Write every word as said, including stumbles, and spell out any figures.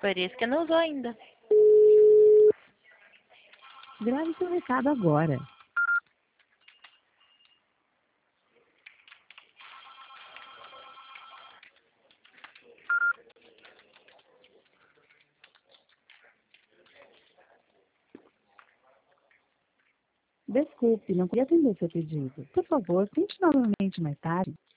Por isso que não usou ainda. Grave seu recado agora. Desculpe, não queria atender seu pedido. Por favor, tente novamente mais tarde.